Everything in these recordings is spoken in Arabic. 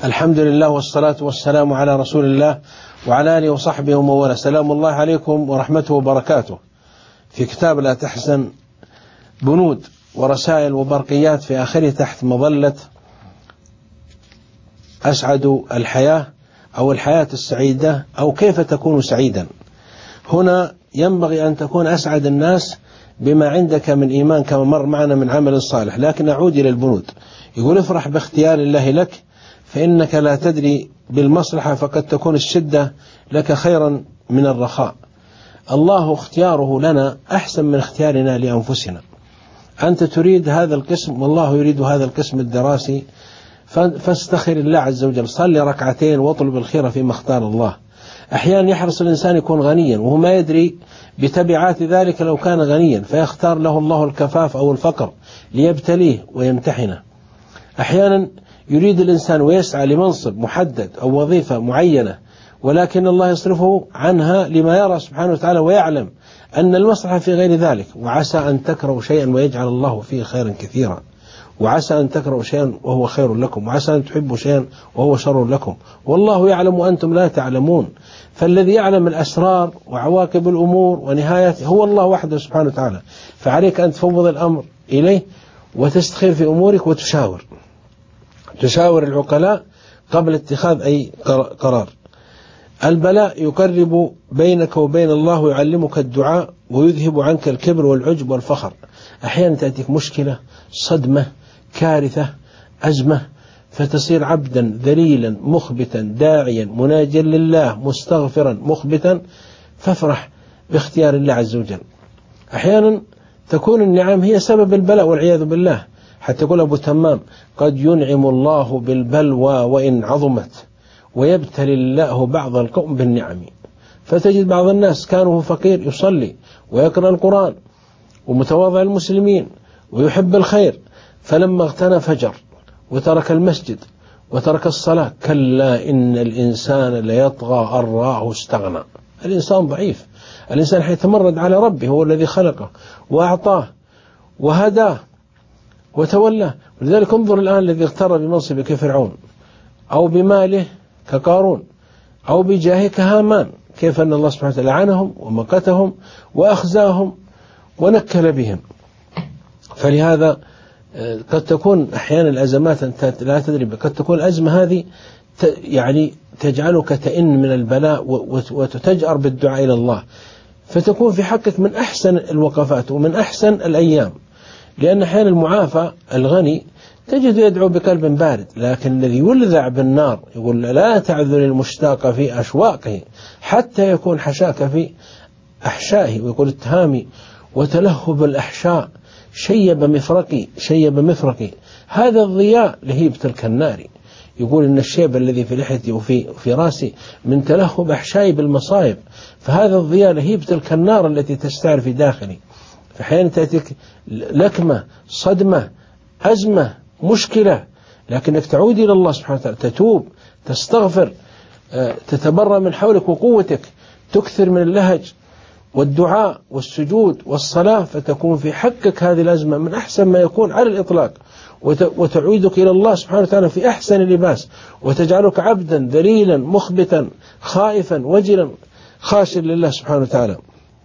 الحمد لله والصلاة والسلام على رسول الله وعلى آله وصحبه ومن والاه. سلام الله عليكم ورحمته وبركاته. في كتاب لا تحزن بنود ورسائل وبرقيات في آخره تحت مظلة أسعد الحياة أو الحياة السعيدة أو كيف تكون سعيدا. هنا ينبغي أن تكون أسعد الناس بما عندك من إيمان كما مر معنا من عمل صالح، لكن أعود إلى البنود. يقول افرح باختيار الله لك فإنك لا تدري بالمصلحة فقد تكون الشدة لك خيرا من الرخاء. الله اختياره لنا أحسن من اختيارنا لأنفسنا. أنت تريد هذا القسم والله يريد هذا القسم الدراسي، فاستخر الله عز وجل، صلي ركعتين واطلب الخير فيما اختار الله. أحيانا يحرص الإنسان يكون غنيا وهو ما يدري بتبعات ذلك لو كان غنيا، فيختار له الله الكفاف أو الفقر ليبتليه ويمتحنه. أحيانا يريد الإنسان ويسعى لمنصب محدد أو وظيفة معينة، ولكن الله يصرفه عنها لما يرى سبحانه وتعالى ويعلم أن المصلحة في غير ذلك. وعسى أن تكرهوا شيئا ويجعل الله فيه خيرا كثيرا، وعسى أن تكرهوا شيئا وهو خير لكم، وعسى أن تحبوا شيئا وهو شر لكم، والله يعلم وأنتم لا تعلمون. فالذي يعلم الأسرار وعواقب الأمور ونهايته هو الله وحده سبحانه وتعالى. فعليك أن تفوض الأمر إليه وتستخير في أمورك وتشاور العقلاء قبل اتخاذ أي قرار. البلاء يقرب بينك وبين الله ويعلمك الدعاء ويذهب عنك الكبر والعجب والفخر. أحيانا تأتيك مشكلة، صدمة، كارثة، أزمة، فتصير عبدا ذليلا مخبتا داعيا مناجيا لله مستغفرا مخبتا، فافرح باختيار الله عز وجل. أحيانا تكون النعم هي سبب البلاء والعياذ بالله. حتى يقول أبو تمام: قد ينعم الله بالبلوى وإن عظمت ويبتلي الله بعض القوم بالنعم. فتجد بعض الناس كانوا فقير يصلي ويقرأ القرآن ومتواضع المسلمين ويحب الخير، فلما اغتنى فجر وترك المسجد وترك الصلاة. كلا إن الإنسان ليطغى أن رآه استغنى. الإنسان ضعيف، الإنسان حيتمرد على ربه، هو الذي خلقه وأعطاه وهداه وتولاه. ولذلك انظر الآن الذي اغتر بمنصبه كفرعون، أو بماله كقارون، أو بجاهه كهامان، كيف أن الله سبحانه وتعالى لعنهم ومقتهم وأخزاهم ونكل بهم. فلهذا قد تكون أحيانا الأزمات أنت لا تدري، قد تكون الأزمة هذه يعني تجعلك تئن من البلاء وتتجأر بالدعاء إلى الله، فتكون في حقك من أحسن الوقفات ومن أحسن الأيام. لأن أحيانا المعافى الغني تجد يدعو بقلب بارد، لكن الذي يلذع بالنار يقول لا تعذر المشتاق في أشواقه حتى يكون حشاك في أحشائه. ويقول التهامي: وتلهب الأحشاء شيب مفرقي. هذا الضياء لهيب تلك النار. يقول إن الشيب الذي في لحيتي وفي راسي من تلهب أحشائي بالمصائب، فهذا الضياء لهيب تلك النار التي تستعر في داخلي. فحين تأتيك لكمة، صدمة، أزمة، مشكلة، لكنك تعود إلى الله سبحانه وتعالى، تتوب، تستغفر، تتبرأ من حولك وقوتك، تكثر من اللهج والدعاء والسجود والصلاة، فتكون في حقك هذه الأزمة من أحسن ما يكون على الإطلاق، وتعودك إلى الله سبحانه وتعالى في أحسن لباس، وتجعلك عبدا ذليلا مخبتا خائفا وجلا خاشع لله سبحانه وتعالى.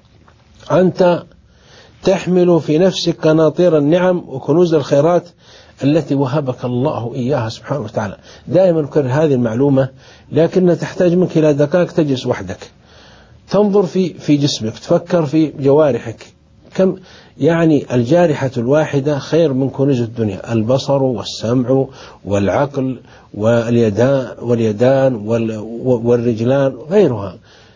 أنت تحمل في نفسك قناطير النعم وكنوز الخيرات التي وهبك الله إياها سبحانه وتعالى. دائما نكرر هذه المعلومة، لكنها تحتاج منك إلى دقائق تجلس وحدك، تنظر في جسمك، تفكر في جوارحك. كم يعني الجارحة الواحدة خير من كنوز الدنيا: البصر والسمع والعقل واليدان والرجلان غيرها.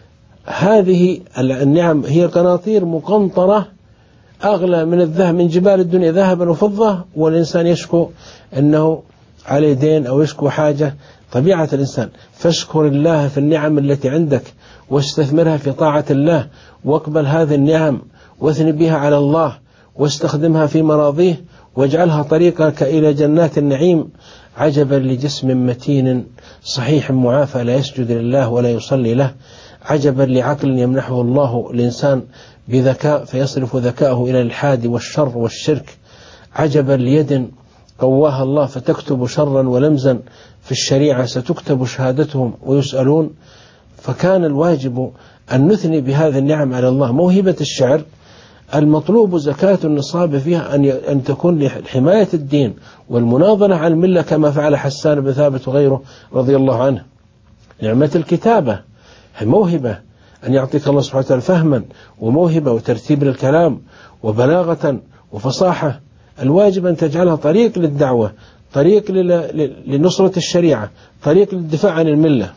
هذه النعم هي قناطير مقنطرة أغلى من الذهب، من جبال الدنيا ذهبا وفضة. والإنسان يشكو أنه عليه دين أو يشكو حاجة، طبيعة الإنسان. فاشكر الله في النعم التي عندك واستثمرها في طاعة الله، واقبل هذه النعم واثني بها على الله، واستخدمها في مراضيه، واجعلها طريقك إلى جنات النعيم. عجبا لجسم متين صحيح معافى لا يسجد لله ولا يصلي له. عجبا لعقل يمنحه الله الإنسان بذكاء فيصرف ذكاءه إلى الحاد والشر والشرك. عجبا ليد قواها الله فتكتب شرا ولمزا في الشريعة ستكتب شهادتهم ويسألون. فكان الواجب أن نثني بهذه النعم على الله. موهبة الشعر المطلوب زكاة النصاب فيها أن تكون لحماية الدين والمناضلة على الملة كما فعل حسان بن ثابت وغيره رضي الله عنه. نعمة الكتابة موهبة، أن يعطيك الله سبحانه وتعالى فهما وموهبة وترتيب للكلام وبلاغة وفصاحة. الواجب أن تجعلها طريق للدعوة، طريق لنصرة الشريعة، طريق للدفاع عن الملة.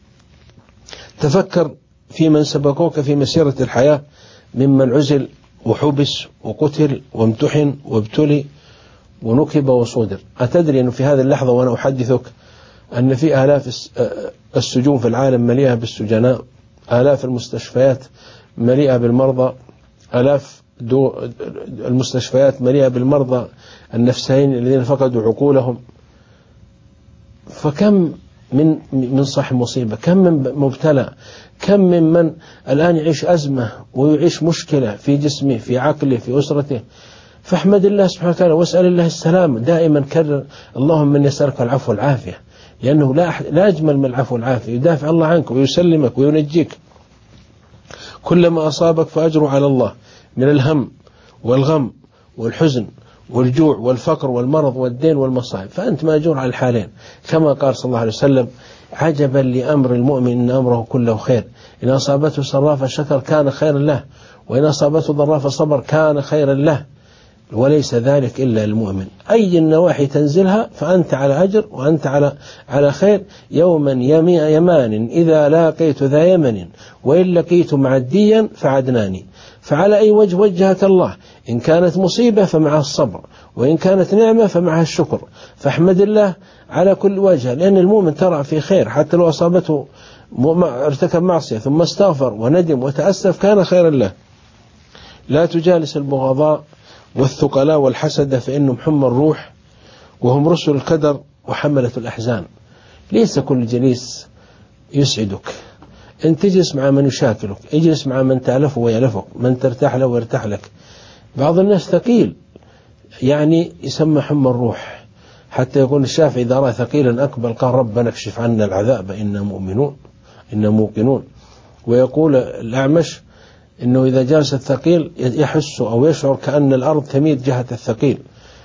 تفكر في من سبقوك في مسيرة الحياة ممن عزل وحبس وقتل وامتحن وابتلي ونكب وصودر. أتدري أنه في هذه اللحظة وأنا أحدثك أن في آلاف السجون في العالم مليئة بالسجناء، آلاف المستشفيات مليئة بالمرضى، آلاف المستشفيات مليئة بالمرضى النفسيين الذين فقدوا عقولهم. فكم من صاحب مصيبة، كم من مبتلى، كم من الآن يعيش أزمة ويعيش مشكلة في جسمه في عقله في أسرته. فاحمد الله سبحانه وتعالى واسأل الله السلام دائما. كرر اللهم من يسألك العفو والعافية، لأنه لا أجمل من العفو والعافية. يدافع الله عنك ويسلمك وينجيك. كلما أصابك فأجره على الله من الهم والغم والحزن والجوع والفقر والمرض والدين والمصائب، فأنت مأجور على الحالين. كما قال صلى الله عليه وسلم عجبا لأمر المؤمن إن أمره كله خير، إن أصابته سراء فشكر كان خيرا له، وإن أصابته ضراء فصبر كان خيرا له، وليس ذلك إلا المؤمن. أي النواحي تنزلها فأنت على أجر وأنت على خير. يوما يمان إذا لاقيت ذا يمن، وإن لقيت معديا فعدناني. فعلى أي وجه وجهك الله، إن كانت مصيبة فمعها الصبر، وإن كانت نعمة فمعها الشكر. فاحمد الله على كل وجه، لأن المؤمن ترى في خير حتى لو أصابته ارتكب معصية ثم استغفر وندم وتأسف كان خيرا له. لا تجالس البغضاء والثقلاء والحسد فإنهم حمى الروح وهم رسل القدر وحملة الأحزان. ليس كل جليس يسعدك. أن تجلس مع من يشاكلك، اجلس مع من تألفه ويألفك، من ترتاح له ويرتاح لك. بعض الناس ثقيل يعني يسمى حمى الروح، حتى يقول الشافعي إذا رأى ثقيلا أقبل قال ربنا اكشف عنا العذاب إنا مؤمنون إنا موقنون. ويقول الأعمش إنه إذا جالس الثقيل يحس أو يشعر كأن الأرض تميل جهة الثقيل،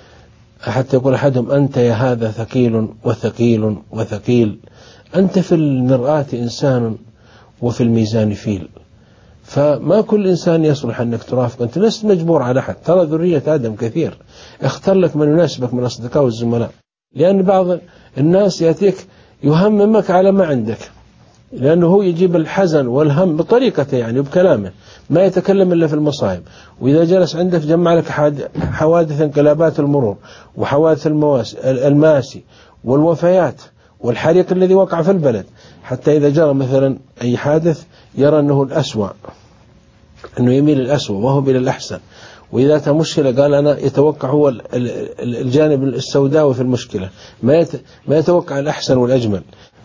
حتى يقول أحدهم أنت يا هذا ثقيل وثقيل وثقيل، أنت في المرآة إنسان وفي الميزان فيل. فما كل إنسان يصلح أنك ترافق، أنت لست مجبور على أحد. ترى ذرية آدم كثير، اختر لك من يناسبك من الأصدقاء والزملاء، لأن بعض الناس يأتيك يهممك على ما عندك، لأنه هو يجيب الحزن والهم بطريقته يعني وبكلامه، ما يتكلم إلا في المصائب. وإذا جلس عندك جمع لك حوادث انقلابات المرور وحوادث المآسي والوفيات والحريق الذي وقع في البلد، حتى إذا جرى مثلا أي حادث يرى أنه الأسوأ، أنه يميل الأسوأ وهو إلى الأحسن. وإذا تمشكلة قال أنا يتوقع هو الجانب السوداوي في المشكلة، ما يتوقع الأحسن والأجمل.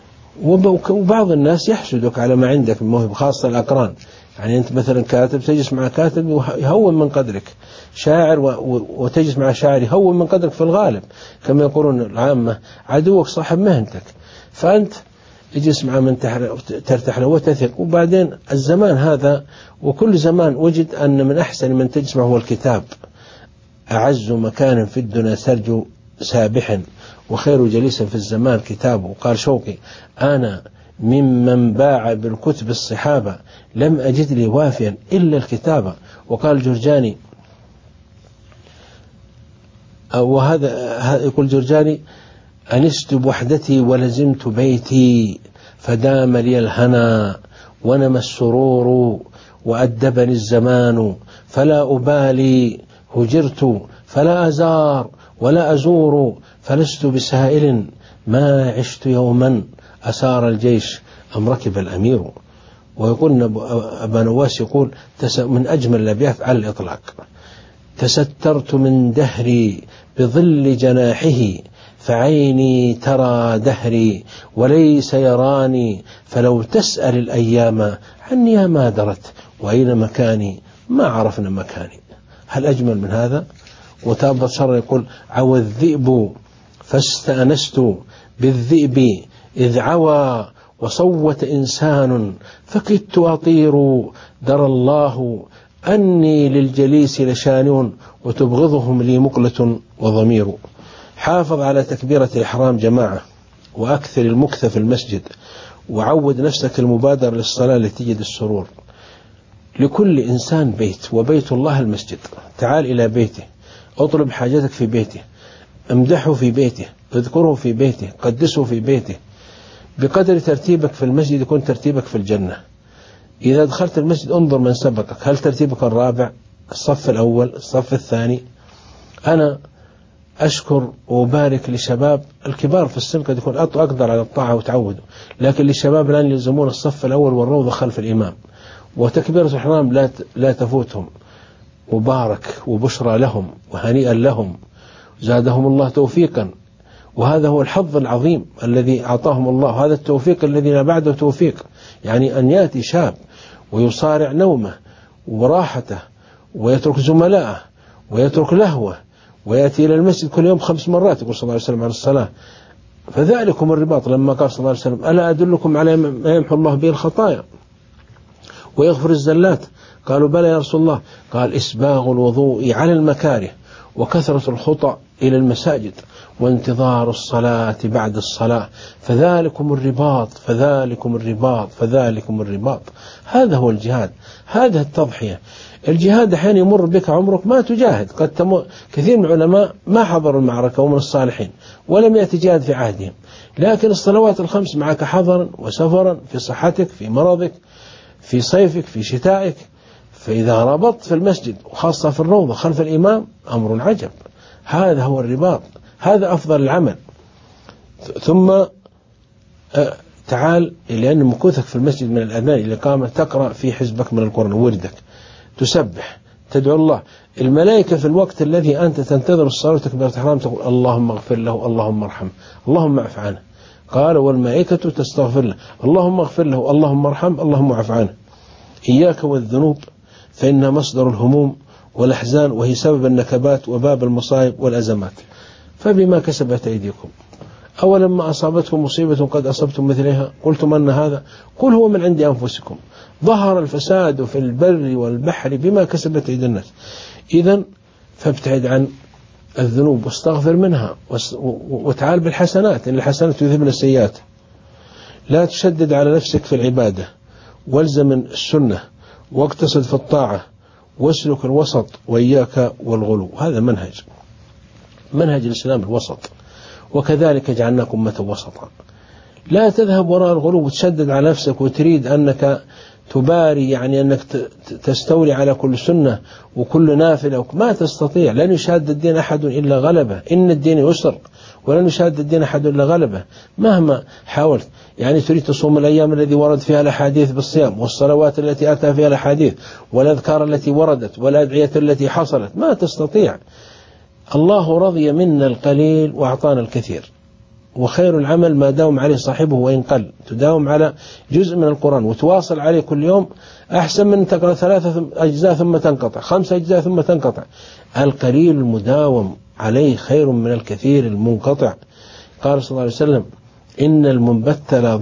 وبعض الناس يحسدك على ما عندك من موهبة، خاصة الأقران. يعني أنت مثلا كاتب تجلس مع كاتب يهون من قدرك، شاعر وتجلس مع شاعر يهون من قدرك في الغالب، كما يقولون العامة عدوك صاحب مهنتك. فأنت اجلس مع من ترتاح له وتثق. وبعدين الزمان هذا وكل زمان وجد أن من أحسن من تجلس معه هو الكتاب. أعز مكان في الدنيا سرج سابح وخير جليس في الزمان كتابه. وقال شوقي أنا ممن باع بالكتب الصحابة لم أجد لي وافيا إلا الكتابة. وقال جرجاني وهذا يقول جرجاني أنست بوحدتي ولزمت بيتي فدام لي الهنا ونمى السرور وأدبني الزمان فلا أبالي هجرت فلا أزار ولا أزور فلست بسائل ما عشت يوما أسار الجيش أم ركب الأمير. ويقول أبا نواس يقول من أجمل الأبيات على الإطلاق: تسترت من دهري بظل جناحه فعيني ترى دهري وليس يراني فلو تسأل الأيام عني ما درت وأين مكاني ما عرفنا مكاني. هل أجمل من هذا؟ وتابت شر يقول عوى الذئب فاستأنست بالذئب إذ عوى وصوت إنسان فكدت أطير درى الله أني للجليس لشانع وتبغضهم لي مقلة وضمير. حافظ على تكبيرة الإحرام جماعة، وأكثر المكث في المسجد، وعود نفسك المبادرة للصلاة لتجد السرور. لكل إنسان بيت، وبيت الله المسجد. تعال إلى بيته، اطلب حاجتك في بيته، امدحه في بيته، اذكره في بيته، قدسه في بيته. بقدر ترتيبك في المسجد يكون ترتيبك في الجنة. إذا دخلت المسجد انظر من سبقك، هل ترتيبك الرابع، الصف الأول، الصف الثاني؟ أنا أشكر وأبارك لشباب الكبار في السن قد يكون أقدر على الطاعة وتعودوا، لكن للشباب الآن يلزمون الصف الأول والروضة خلف الإمام، وتكبيرة الإحرام لا تفوتهم. مبارك وبشرى لهم وهنيئا لهم، زادهم الله توفيقا. وهذا هو الحظ العظيم الذي أعطاهم الله، هذا التوفيق الذي لا بعده توفيق. يعني أن يأتي شاب ويصارع نومه وراحته ويترك زملائه ويترك لهوه ويأتي إلى المسجد كل يوم 5 مرات، يقول صلى الله عليه وسلم عن الصلاة. فذلكم الرباط، لما قال صلى الله عليه وسلم ألا أدلكم على ما يمحو الله به الخطايا ويغفر الزلات؟ قالوا بلى يا رسول الله. قال إسباغ الوضوء على المكاره، وكثرة الخطأ إلى المساجد، وانتظار الصلاة بعد الصلاة. فذلكم الرباط، فذلكم الرباط، فذلكم الرباط. هذا هو الجهاد، هذا التضحية. الجهاد أحيانا يمر بك عمرك ما تجاهد. كثير من العلماء ما حضروا المعركة ومن الصالحين ولم يأتي جهاد في عهدهم، لكن الصلوات الخمس معك حضرا وسفرا، في صحتك، في مرضك، في صيفك، في شتائك. فإذا ربطت في المسجد وخاصة في الروضة خلف الإمام أمر عجب. هذا هو الرباط، هذا أفضل العمل. ثم تعال، لأن مكوثك في المسجد من الأذان إلى الإقامة تقرأ في حزبك من القرآن وردك، تسبح، تدعو الله. الملائكة في الوقت الذي أنت تنتظر الصلاة وتكبيرة الإحرام تقول اللهم اغفر له، اللهم ارحمه، اللهم اعف عنه. قال والملائكة تستغفر له، اللهم اغفر له، اللهم ارحمه، اللهم اعف عنه. إياك والذنوب فإنها مصدر الهموم والأحزان، وهي سبب النكبات وباب المصائب والأزمات. فبما كسبت أيديكم، أولما أصابتكم مصيبة قد أصبتم مثلها قلتم أن هذا، قل هو من عند أنفسكم، ظهر الفساد في البر والبحر بما كسبت أيدي الناس. إذن فابتعد عن الذنوب واستغفر منها، وتعال بالحسنات، إن الحسنات يذهبن السيئات. لا تشدد على نفسك في العبادة، والزم السنة، واقتصد في الطاعة، واسلك الوسط، وإياك والغلو. هذا منهج الإسلام الوسط، وكذلك جعلناكم أمة وسطا. لا تذهب وراء الغلو وتشدد على نفسك وتريد أنك تباري، يعني أنك تستولي على كل سنة وكل نافلة. ما تستطيع. لن يشاد الدين أحد إلا غلبه، إن الدين يسر، ولن يشاد الدين أحد إلا غلبه مهما حاولت. يعني تريد تصوم الأيام التي ورد فيها الأحاديث بالصيام، والصلوات التي أتى فيها الأحاديث، والأذكار التي وردت، والأدعية التي حصلت، ما تستطيع. الله رضي منا القليل وأعطانا الكثير، وخير العمل ما داوم عليه صاحبه وإن قل. تداوم على جزء من القرآن وتواصل عليه كل يوم أحسن من تقرأ 3 أجزاء ثم تنقطع، 5 أجزاء ثم تنقطع. القليل المداوم عليه خير من الكثير المنقطع. قال صلى الله عليه وسلم إن المنبت لا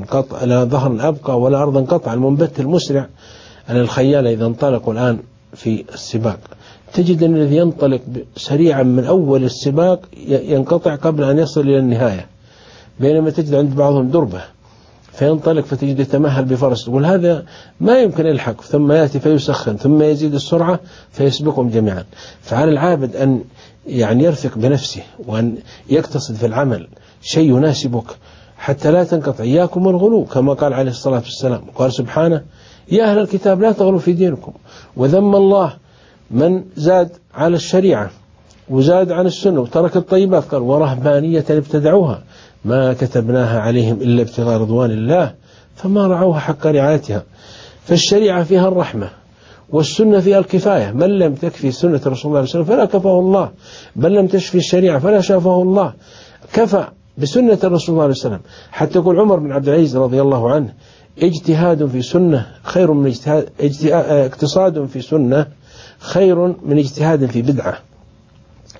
ظهرا أبقى ولا أرضا قطع. المنبت المسرع على الخيال إذا انطلقوا الآن في السباق، تجد أن الذي ينطلق سريعا من أول السباق ينقطع قبل أن يصل إلى النهاية، بينما تجد عند بعضهم دربة فينطلق فتجد يتمهل بفرس، تقول هذا ما يمكن يلحق، ثم يأتي فيسخن ثم يزيد السرعة فيسبقهم جميعا. فعلى العابد أن يعني يرفق بنفسه وأن يقتصد في العمل شيء يناسبك حتى لا تنقطع. إياكم الغلو، كما قال عليه الصلاة والسلام. قال سبحانه يا أهل الكتاب لا تغلوا في دينكم. وذم الله من زاد على الشريعة وزاد عن السنة وترك الطيبات، قال ورهبانية ابتدعوها ما كتبناها عليهم إلا ابتغاء رضوان الله فما رعوها حق رعايتها. فالشريعة فيها الرحمة، والسنة فيها الكفاية. من لم تكفي سنة رسول الله صلى الله عليه وسلم فلا كفاه الله، من لم تشفي الشريعة فلا شافه الله. كفى بسنة الرسول صلى الله عليه وسلم. حتى يقول عمر بن عبد العزيز رضي الله عنه اجتهاد في سنة خير من اقتصاد في سنة خير من اجتهاد في بدعة.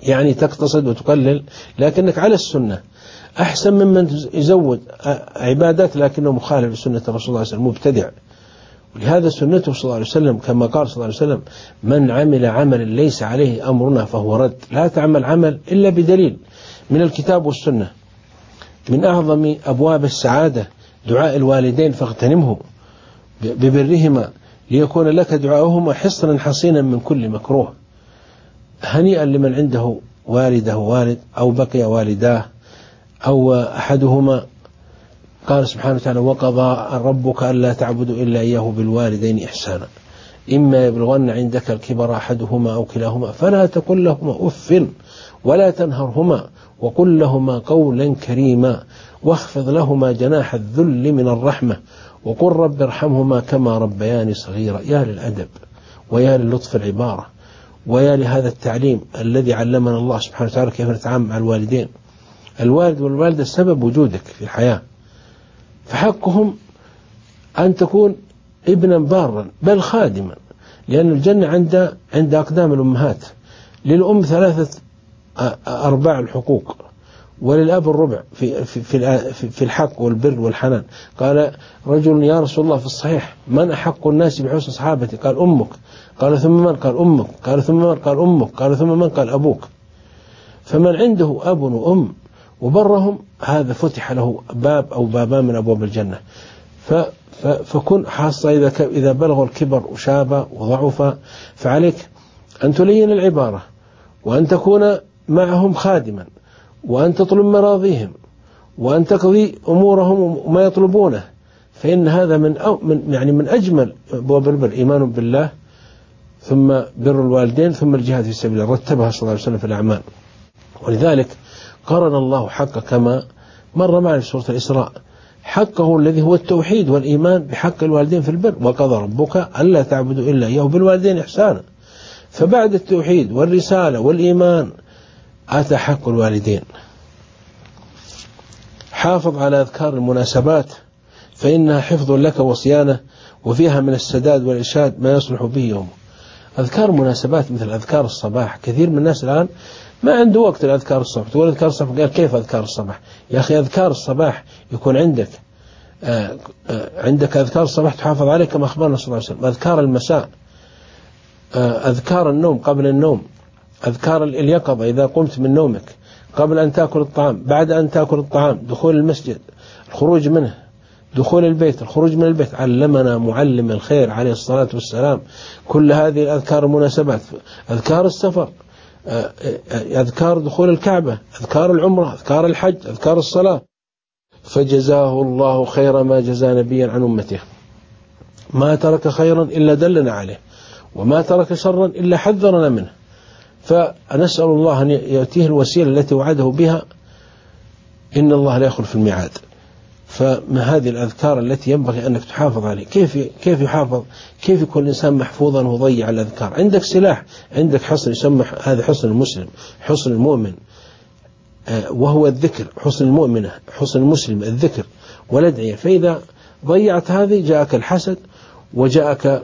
يعني تقتصد وتقلل لكنك على السنة، أحسن ممن يزود عبادات لكنه مخالف لسنة الرسول صلى الله عليه وسلم، مبتدع. ولهذا سنته صلى الله عليه وسلم كما قال صلى الله عليه وسلم: من عمل عملا ليس عليه أمرنا فهو رد. لا تعمل عمل إلا بدليل من الكتاب والسنة. من أعظم أبواب السعادة دعاء الوالدين، فاغتنمه ببرهما ليكون لك دعاؤهما حصنا حصينا من كل مكروه. هنيئا لمن عنده والده والد أو بقي والداه أو أحدهما. قال سبحانه وتعالى: وقضى ربك ألا تعبدوا إلا إياه بالوالدين إحسانا إما يبلغن عندك الكبر أحدهما أو كلاهما فلا تقل لهما أف ولا تنهرهما وقل لهما قولا كريما واخفض لهما جناح الذل من الرحمة وقل رب ارحمهما كما ربياني صغيرا. يا للأدب ويا للطف العبارة ويا لهذا التعليم الذي علمنا الله سبحانه وتعالى كيف نتعامل مع الوالدين. الوالد والوالدة سبب وجودك في الحياة، فحقهم أن تكون ابنا بارا بل خادما، لأن الجنة عند أقدام الأمهات. للأم 3/4 الحقوق، وللأب الربع في الحق والبر والحنان. قال رجل: يا رسول الله في الصحيح من أحق الناس بحسن صحابتي؟ قال: أمك. قال: ثم من؟ قال: أمك. قال: ثم من؟ قال: أمك. قال: ثم من؟ قال: أبوك. فمن عنده أب وأم وبرهم هذا فتح له باب أو بابان من أبواب الجنة. فكن حاصة إذا بلغوا الكبر وشاب وضعف، فعليك أن تلين العبارة وأن تكون معهم خادما وأن تطلب مراضيهم وأن تقضي أمورهم وما يطلبونه، فإن هذا من أجمل أبواب البر: إيمان بالله ثم بر الوالدين ثم الجهاد في سبيل الله، رتبها صلى الله عليه وسلم في الأعمال. ولذلك قرن الله حق كما مر معنا في سورة الإسراء حقه الذي هو التوحيد والإيمان بحق الوالدين في البر: وقضى ربك ألا تعبدوا إلا إياه بالوالدين إحسانا. فبعد التوحيد والرسالة والإيمان أتى حق الوالدين. حافظ على أذكار المناسبات فإنها حفظ لك وصيانة وفيها من السداد والإرشاد ما يصلح به يوم. أذكار مناسبات مثل أذكار الصباح، كثير من الناس الآن ما عنده وقت لأذكار الصباح. تقول أذكار الصباح، قال: كيف أذكار الصباح؟ يا أخي أذكار الصباح يكون عندك أذكار الصباح تحافظ عليه كما أخبرنا صلى الله عليه وسلم. أذكار المساء، أذكار النوم قبل النوم، أذكار اليقظة إذا قمت من نومك، قبل أن تأكل الطعام، بعد أن تأكل الطعام، دخول المسجد، الخروج منه، دخول البيت، الخروج من البيت. علمنا معلم الخير عليه الصلاة والسلام كل هذه الأذكار المناسبات. أذكار السفر، أذكار دخول الكعبة، أذكار العمرة، أذكار الحج، أذكار الصلاة. فجزاه الله خير ما جزى نبيا عن أمته. ما ترك خيرا إلا دلنا عليه وما ترك شرا إلا حذرنا منه. فنسأل الله أن يأتيه الوسيلة التي وعده بها، إن الله لا يخلف الميعاد. فما هذه الأذكار التي ينبغي أنك تحافظ عليه؟ كيف يحافظ؟ كيف يكون الإنسان محفوظا وضيع الأذكار؟ عندك سلاح، عندك حصن يسمى هذا حصن المسلم، حصن المؤمن، وهو الذكر. حصن المؤمنة، حصن المسلم الذكر والأدعية. فإذا ضيعت هذه جاءك الحسد وجاءك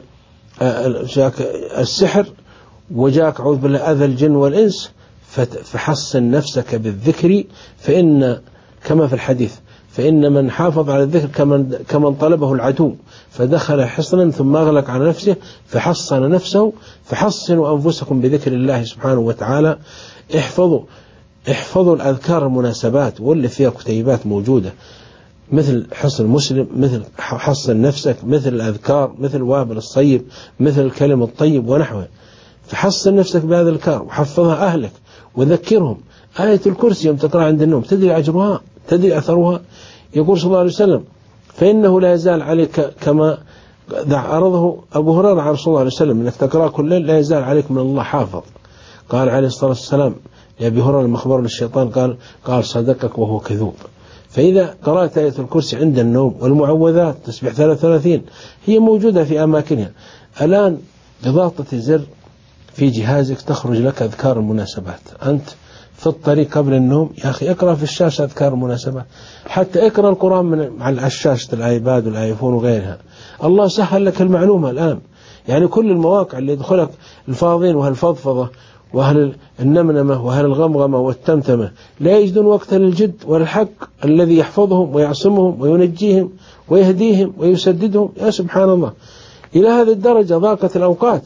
السحر وجاءك عوذ بالله أذى الجن والإنس. فحصن نفسك بالذكر، فإن كما في الحديث: فإن من حافظ على الذكر كمن طلبه العدو فدخل حصنا ثم أغلق على نفسه فحصن نفسه. فحصنوا أنفسكم بذكر الله سبحانه وتعالى. احفظوا الأذكار المناسبات واللي فيها كتيبات موجودة، مثل حصن المسلم، مثل حصن نفسك، مثل الأذكار، مثل وابل الصيب، مثل الكلم الطيب ونحوه. فحصن نفسك بهذا الأذكار وحفظها أهلك وذكرهم. آية الكرسي يوم تقرأ عند النوم تدري أجرها، تدري أثرها. يقول صلى الله عليه وسلم: فإنه لا يزال عليك كما عرضه أبو هريرة عن صلى الله عليه وسلم أنك تقرأ كل ليل لا يزال عليك من الله حافظ. قال عليه الصلاة والسلام لأبي هريرة المخبر للشيطان قال صدقك وهو كذوب. فإذا قرأت آية الكرسي عند النوم والمعوذات تسبح 33 هي موجودة في أماكنها. الآن بضغطة زر في جهازك تخرج لك أذكار المناسبات. أنت في الطريق قبل النوم يا أخي اقرأ في الشاشة أذكار المناسبات، حتى اقرأ القرآن من على الشاشة الآيباد والآيفون وغيرها. الله سهل لك المعلومة الآن. يعني كل المواقع اللي يدخلك الفاضين وهالفضفضة وأهل النمنمة وأهل الغمغمة والتمتمة لا يجدون وقتا للجد والحق الذي يحفظهم ويعصمهم وينجيهم ويهديهم ويسددهم. يا سبحان الله، إلى هذه الدرجة ضاقت الأوقات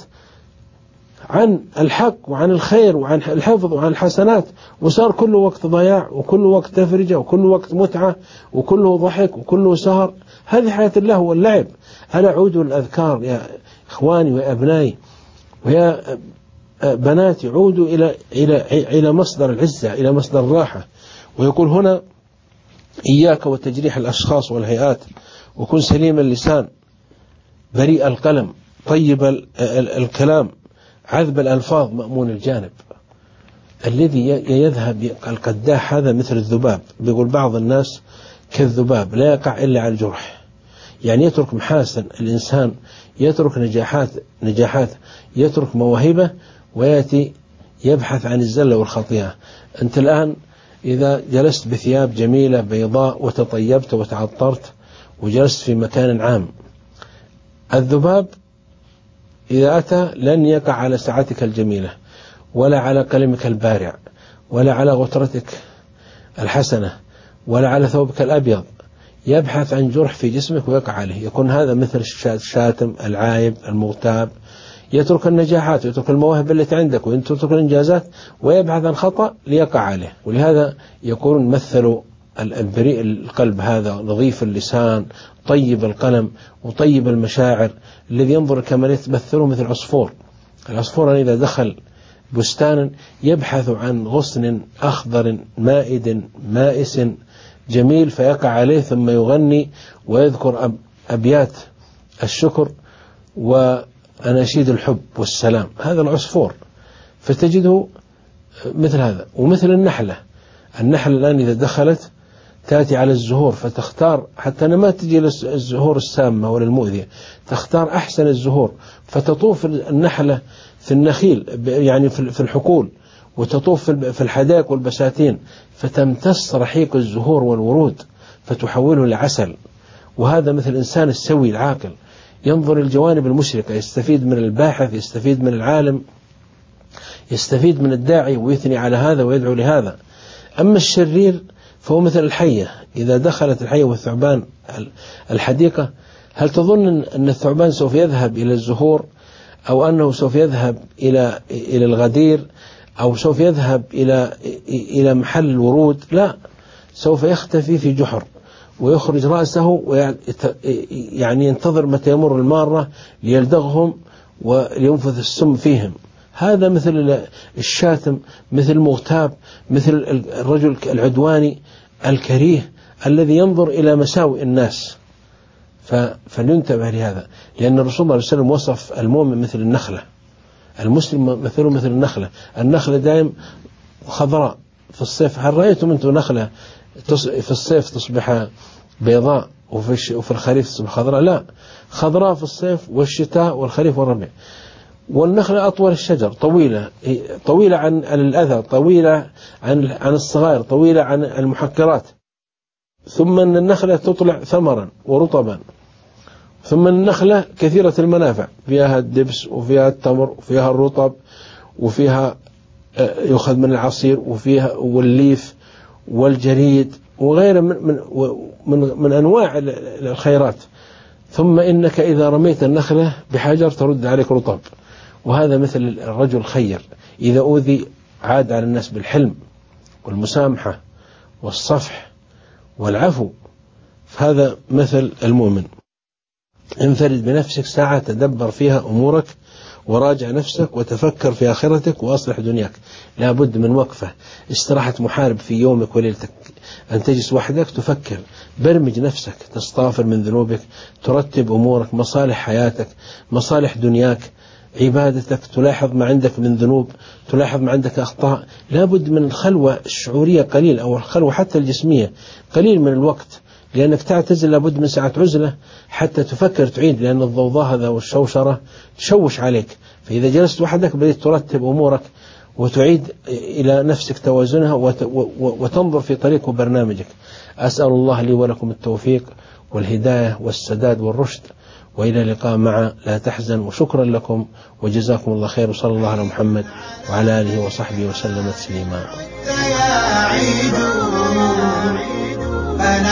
عن الحق وعن الخير وعن الحفظ وعن الحسنات، وصار كله وقت ضياع وكله وقت تفرجة وكله وقت متعة وكله ضحك وكله سهر. هذه حياة الله واللعب. ألا عودوا الأذكار يا إخواني وأبنائي ويا بناتي، عودوا إلى مصدر العزة، إلى مصدر الراحة. ويقول هنا: إياك وتجريح الأشخاص والهيئات، وكن سليم اللسان بريء القلم طيب الكلام عذب الألفاظ مأمون الجانب. الذي يذهب القداح هذا مثل الذباب. بيقول بعض الناس كالذباب لا يقع إلا على الجرح، يعني يترك محاسن الإنسان، يترك نجاحات، يترك مواهبه، ويأتي يبحث عن الزلة والخطيئة. أنت الآن إذا جلست بثياب جميلة بيضاء وتطيبت وتعطرت وجلست في مكان عام، الذباب إذا أتى لن يقع على ساعتك الجميلة ولا على قلمك البارع ولا على غترتك الحسنة ولا على ثوبك الأبيض، يبحث عن جرح في جسمك ويقع عليه. يكون هذا مثل الشاتم العايب المغتاب، يترك النجاحات ويترك المواهب التي عندك ويترك الإنجازات ويبحث عن خطأ ليقع عليه. ولهذا يقولون مثلوا البريء القلب هذا نظيف اللسان طيب القلم وطيب المشاعر الذي ينظر كما يتمثله مثل عصفور. العصفور إذا دخل بستانا يبحث عن غصن أخضر مائد مائس جميل فيقع عليه، ثم يغني ويذكر أبيات الشكر وأناشيد الحب والسلام. هذا العصفور، فتجده مثل هذا. ومثل النحلة الآن إذا دخلت تأتي على الزهور فتختار، حتى أنا ما تجي للزهور السامة ولا المؤذية، تختار أحسن الزهور، فتطوف النحلة في النخيل يعني في الحقول، وتطوف في الحدائق والبساتين، فتمتص رحيق الزهور والورود فتحوله لعسل. وهذا مثل الإنسان السوي العاقل، ينظر الجوانب المشرقة، يستفيد من الباحث، يستفيد من العالم، يستفيد من الداعي ويثني على هذا ويدعو لهذا. أما الشرير فهو مثل الحية، إذا دخلت الحية والثعبان الحديقة، هل تظن أن الثعبان سوف يذهب إلى الزهور، أو أنه سوف يذهب إلى الغدير، أو سوف يذهب إلى محل الورود؟ لا، سوف يختفي في جحر ويخرج رأسه يعني ينتظر متى يمر المارة ليلدغهم ولينفذ السم فيهم. هذا مثل الشاتم، مثل المغتاب، مثل الرجل العدواني الكريه الذي ينظر إلى مساوئ الناس. فلينتبه لهذا، لأن الرسول صلى الله عليه وسلم وصف المؤمن مثل النخلة، المسلم مثله مثل النخلة. النخلة دائم خضراء في الصيف. هل رأيتم أنتم نخلة في الصيف تصبح بيضاء وفي الخريف تصبح خضراء؟ لا، خضراء في الصيف والشتاء والخريف والربيع. والنخلة أطول الشجر، طويلة عن الأذى، طويلة عن الصغائر، طويلة عن المحقرات. ثم أن النخلة تطلع ثمرا ورطبا. ثم النخلة كثيرة المنافع، فيها الدبس وفيها التمر وفيها الرطب وفيها يؤخذ من العصير وفيها والليف والجريد وغيره من أنواع الخيرات. ثم إنك إذا رميت النخلة بحجر ترد عليك رطب. وهذا مثل الرجل الخير، إذا أوذي عاد على الناس بالحلم والمسامحة والصفح والعفو. فهذا مثل المؤمن. انفرد بنفسك ساعة تدبر فيها أمورك وراجع نفسك وتفكر في آخرتك وأصلح دنياك. لا بد من وقفة، استراحة محارب في يومك وليلتك، أن تجلس وحدك تفكر، برمج نفسك، تستغفر من ذنوبك، ترتب أمورك، مصالح حياتك، مصالح دنياك، عبادتك، تلاحظ ما عندك من ذنوب، تلاحظ ما عندك أخطاء. لا بد من الخلوة الشعورية قليل، أو الخلوة حتى الجسمية قليل من الوقت، لأنك تعتزل لابد من ساعة عزلة حتى تفكر تعيد، لأن الضوضاء هذا والشوشرة تشوش عليك. فإذا جلست وحدك بدأت ترتب أمورك وتعيد إلى نفسك توازنها وتنظر في طريق وبرنامجك. أسأل الله لي ولكم التوفيق والهداية والسداد والرشد، وإلى لقاء مع لا تحزن. وشكرا لكم وجزاكم الله خير، وصلى الله على محمد وعلى آله وصحبه وسلم تسليما.